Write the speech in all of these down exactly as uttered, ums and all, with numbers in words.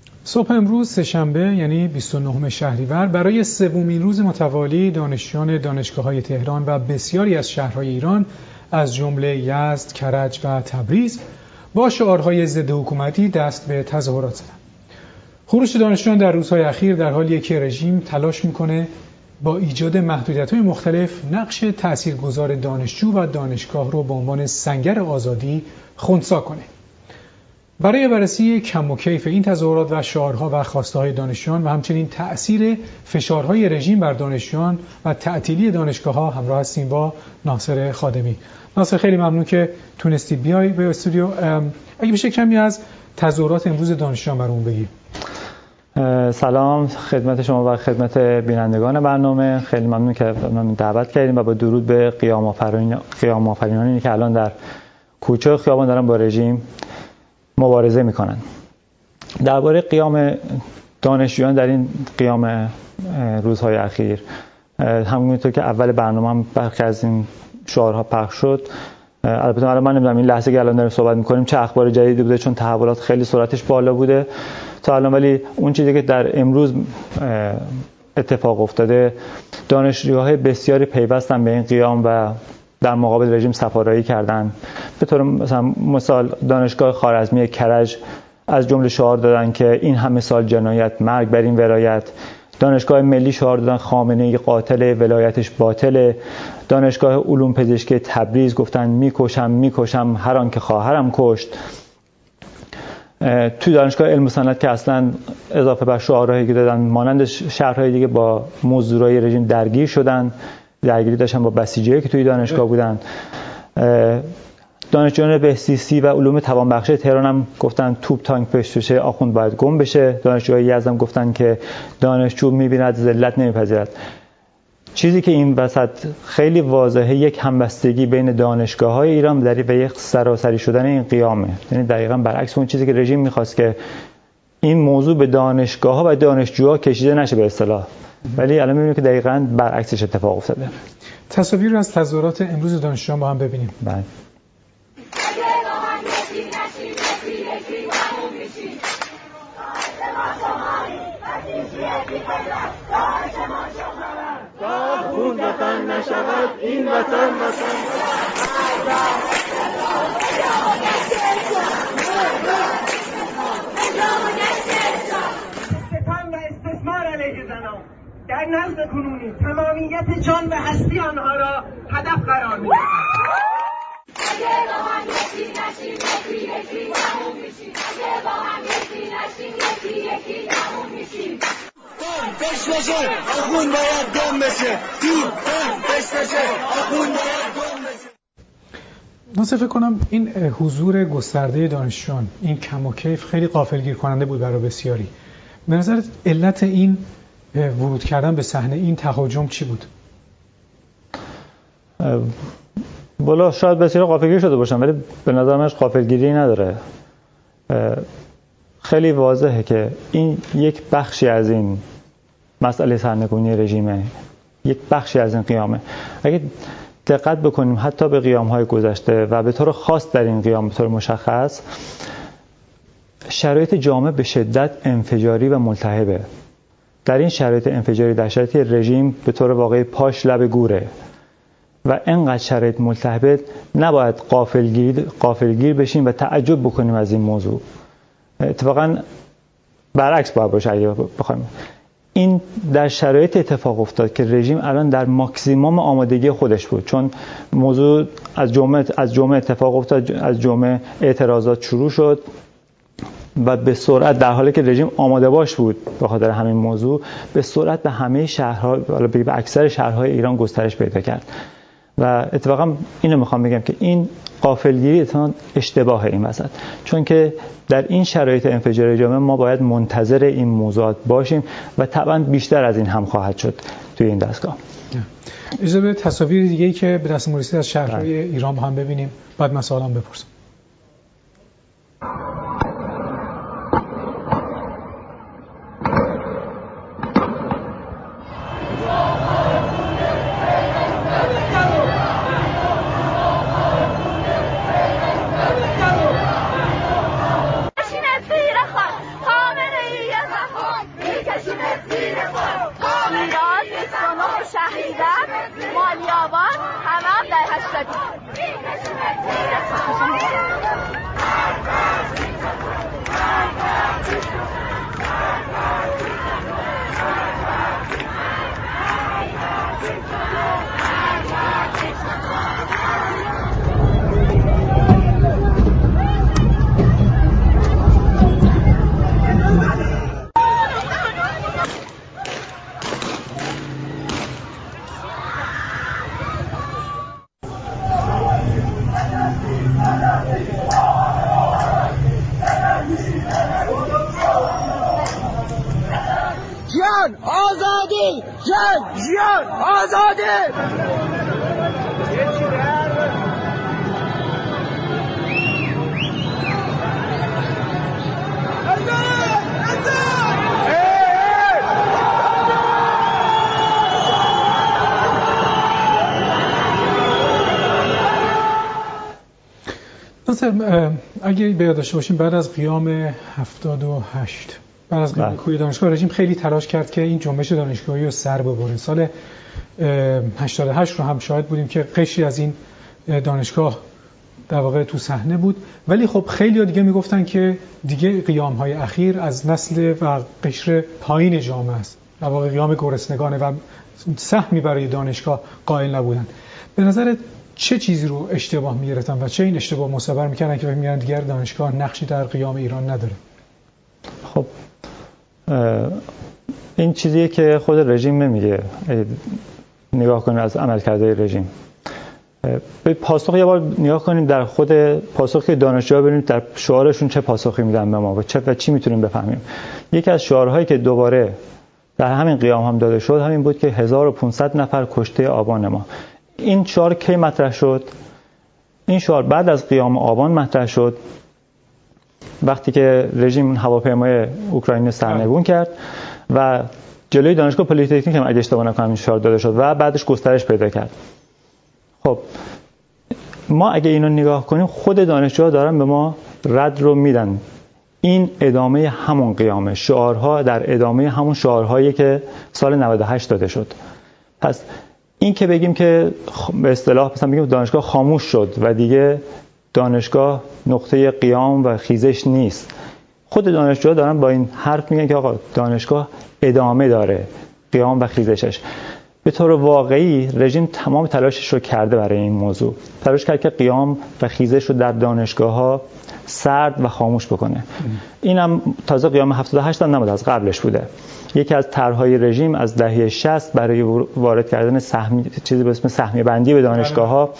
صبح امروز سه‌شنبه یعنی بیست و نهم شهریور برای سومین روز متوالی دانشجویان دانشگاه‌های تهران و بسیاری از شهرهای ایران از جمله یزد، کرج و تبریز با شعارهای ضد حکومتی دست به تظاهرات زدند. خروج دانشجویان در روزهای اخیر در حالیه که رژیم تلاش میکنه با ایجاد محدودیت‌های مختلف نقش تاثیرگذار دانشجو و دانشگاه رو به عنوان سنگر آزادی خنثی کنه. برای بررسی کم و کیف این تظاهرات و شعارها و خواسته‌های دانشجویان و همچنین تأثیر فشارهای رژیم بر دانشجویان و تعطیلی دانشگاه‌ها همراه هستیم با ناصر خادمی. ناصر، خیلی ممنون که تونستی بیای به استودیو. اگه بشه کمی از تظاهرات امروز دانشجویان برامون بگی. سلام خدمت شما و خدمت بینندگان برنامه. خیلی ممنون که من دعوت کردیم و با درود به قیام آفرینان قیام آفرینانی که الان در کوچه خیابان دارن با رژیم مبارزه میکنن. درباره قیام دانشجویان در این قیام روزهای اخیر، همونطور که اول برنامه هم برخی از این شعارها پخش شد، البته الان من نمیدونم این لحظه که الان داریم صحبت میکنیم چه اخبار جدیدی بوده، چون تحولات خیلی سرعتش بالا بوده تا الان، ولی اون چیزی که در امروز اتفاق افتاده، دانشجوهای بسیاری پیوستن به این قیام و در مقابل رژیم صف‌آرایی کردن. به طور مثلا مثال دانشگاه خوارزمی کرج از جمله شعار دادن که این همه سال جنایت، مرگ بر این ولایت. دانشگاه ملی شعار دادن خامنه‌ای قاتل، ولایتش باطله. دانشگاه علوم پزشکی تبریز گفتن میکشم میکشم هر آن که خواهرم کشت. توی دانشگاه علم و صنعت که اصلا اضافه بر شعارهایی که دادن مانند شهرهای دیگه با مزدورای رژیم درگیر شدن، درگیری داشتن با بسیجیایی که توی دانشگاه بودن. دانشجویان بهسیسی و علوم توانبخشی تهران هم گفتن توپ تانک پشت بشه آخوند باید گم بشه. دانشجوهای یزد هم گفتن که دانشجو میبیند ذلت نمیپذیرد. چیزی که این وسط خیلی واضحه یک همبستگی بین دانشگاه‌های ایران و یک سراسری شدن این قیامه. یعنی دقیقاً برعکس اون چیزی که رژیم می‌خواست که این موضوع به دانشگاه‌ها و دانشجوها کشیده نشه به اصطلاح، ولی الان می‌بینیم که دقیقاً برعکسش اتفاق افتاده. تصاویر از تظاهرات امروز دانشجویان با هم ببینیم. بله. خون وطن نشود این وطن وطن ستم و استثمار علیه زنان در نظم کنونی تمامیت جان و هستی آنها را هدف قرار می‌دهد. اگه با هم یکی نشیم یکی یکی تموم میشیم. اگه با هم یکی نشیم یکی یکی تموم میشیم. بش بشه آخون باید گم بشه. بش بشه آخون باید گم بشه. ناصر، فکر کنم این حضور گسترده دانشجویان، این کم و کیف خیلی غافلگیر کننده بود برای بسیاری. به نظرت علت این ورود کردن به صحنه، این تهاجم چی بود؟ بالا شاید بسیار غافلگیر شده باشن، ولی به نظر منش غافلگیری نداره. خیلی واضحه که این یک بخشی از این مسئله سرنگونی رژیمه، یک بخشی از این قیامه. اگه دقت بکنیم حتی به قیام‌های گذشته و به طور خاص در این قیام به طور مشخص، شرایط جامعه به شدت انفجاری و ملتهبه. در این شرایط انفجاری، در شرایط رژیم به طور واقعی پاش لب گوره و انقدر شرایط ملتهبه نباید غافلگیر غافلگیر بشیم و تعجب بکنیم از این موضوع. اتفاقاً برعکس باید باشه. اگه بخوایم این در شرایط اتفاق افتاد که رژیم الان در ماکسیموم آمادگی خودش بود، چون موضوع از جمعه از جمعه اتفاق افتاد، از جمعه اعتراضات شروع شد و به سرعت در حالی که رژیم آماده باش بود به خاطر همین موضوع، به سرعت به همه شهرها، به اکثر شهرهای ایران گسترش پیدا کرد. و اتفاقا اینو میخوام بگم که این غافلگیری اتفاقا اشتباهه این وسط، چون که در این شرایط انفجاری جامعه ما باید منتظر این موضوعات باشیم و طبعا بیشتر از این هم خواهد شد توی این دستگاه. اجازه بدید تصاویر دیگه‌ای که به دست ما رسید از شهرهای ایران با هم ببینیم، بعد مسائلم بپرسم. خامنه‌ای جان آزادی، جان جان آزادی. مثلا اگه به یاد داشته باشیم بعد از قیام هفتاد و هشت بعد از قیام کوی دانشگاه رژیم خیلی تلاش کرد که این جنبش دانشگاهی رو سر ببره. سال هشتاد و هشت رو هم شاهد بودیم که قشری از این دانشگاه در واقع تو صحنه بود، ولی خب خیلی ها دیگه میگفتن که دیگه قیام های اخیر از نسل و قشر پایین جامعه است، در واقع قیام گرسنگانه و سهمی برای دانشگاه قائل نبودن. به نظرت چه چیزی رو اشتباه می‌گرفتن و چه این اشتباه معتبر می‌کردن که فکر می‌کردن دیگر دانشگاه نقشی در قیام ایران نداره؟ خب این چیزیه که خود رژیم نمیگه. نگاه کنید از عملکردهای رژیم. به پاسخ یه بار نگاه کنیم در خود پاسخی که دانشجوها ببینید در شعارشون چه پاسخی میدن به ما و چه و چی میتونیم بفهمیم. یکی از شعارهایی که دوباره در همین قیام هم داده شد همین بود که هزار و پانصد نفر کشته آبان ما. این شعار کی مطرح شد؟ این شعار بعد از قیام آبان مطرح شد، وقتی که رژیم هواپیمای اوکراینی سرنگون کرد و جلوی دانشگاه پلیتکنیک هم اگه اشتباه نکنم این شعار داده شد و بعدش گسترش پیدا کرد. خب ما اگه اینو نگاه کنیم خود دانشجوها دارن به ما رد رو میدن. این ادامه همون قیامه، شعارها در ادامه همون شعارهایی که سال نود و هشت داده شد. پس این که بگیم که به اصطلاح مثلا بگیم دانشگاه خاموش شد و دیگه دانشگاه نقطه قیام و خیزش نیست، خود دانشجوها دارن با این حرف میگن که آقا دانشگاه ادامه داره قیام و خیزشش. به طور واقعی رژیم تمام تلاشش رو کرده برای این موضوع، تلاش کرد که قیام و خیزش رو در دانشگاه‌ها سرد و خاموش بکنه. اینم تازه قیام هفتاد و هشت هم نبود، از قبلش بوده. یکی از طرح‌های رژیم از دهه شصت برای وارد کردن سهمی چیزی به اسم سهمیه بندی به دانشگاه‌ها،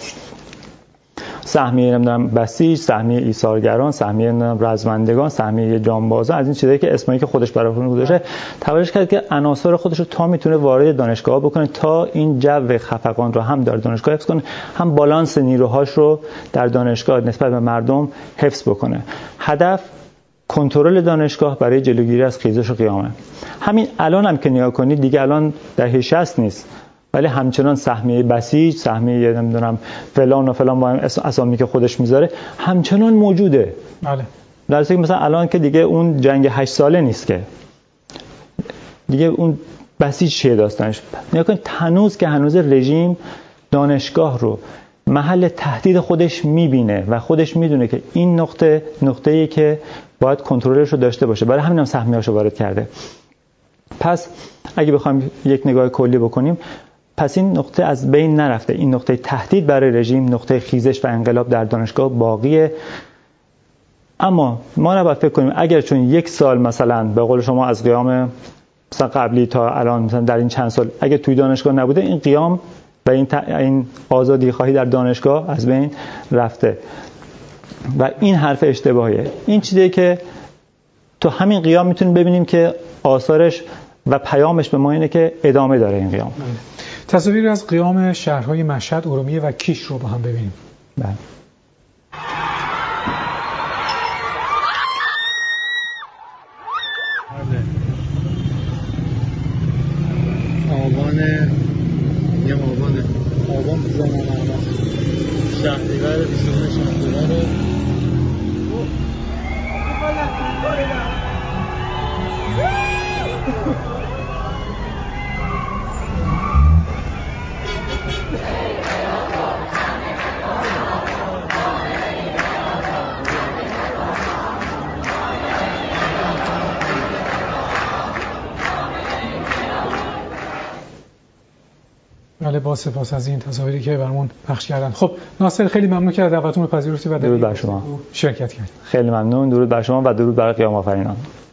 سهمیه نمیدونم بسیج، سهمیه ایثارگران، سهمیه نمیدونم رزمندگان، سهمیه جانبازان، از این چیزایی که اسمایی که خودش برای خودش گذاشته، تلاش کرد که عناصر خودش رو تا میتونه وارد دانشگاه بکنه تا این جو خفقان رو هم در دانشگاه حفظ کنه، هم بالانس نیروهاش رو در دانشگاه نسبت به مردم حفظ بکنه. هدف کنترل دانشگاه برای جلوگیری از خیزش و قیامه. همین الان هم که نگاه کنید دیگه الان دهه شصت نیست، ولی همچنان سهمیه بسیج، سهمیه نمیدونم فلان و فلان با اسامی که خودش میذاره همچنان موجوده. بله. در اصل مثلا الان که دیگه اون جنگ هشت ساله نیست که دیگه اون بسیج چیه داستانش. نگاه کنید هنوز که هنوز رژیم دانشگاه رو محل تهدید خودش میبینه و خودش میدونه که این نقطه نقطه‌ای که باید کنترلش رو داشته باشه، برای همین هم سهمیه‌اشو وارد کرده. پس اگه بخوایم یک نگاه کلی بکنیم، پس این نقطه از بین نرفته. این نقطه تهدید برای رژیم، نقطه خیزش و انقلاب در دانشگاه باقیه. اما ما نباید فکر کنیم اگر چون یک سال مثلا به قول شما از قیام مثلا قبلی تا الان مثلا در این چند سال اگه توی دانشگاه نبوده، این قیام و این, ت... این آزادی خواهی در دانشگاه از بین رفته و این حرف اشتباهیه. این چیزیه که تو همین قیام میتونیم ببینیم که آثارش و پیامش به ما اینه که ادامه داره این قیام. تصاویری از قیام شهرهای مشهد، ارومیه و کیش رو با هم ببینیم. بله. آبانه یه آبانه آبان تو زمان آبان شهریور بیشترین شهریور بله، با سپاس از این تصاویری که برامون پخش کردن. خب ناصر، خیلی ممنون که دعوتمون رو پذیرفتی و در درود بر شما شرکت کردید. خیلی ممنون. درود بر شما و درود بر قیام آفرینان.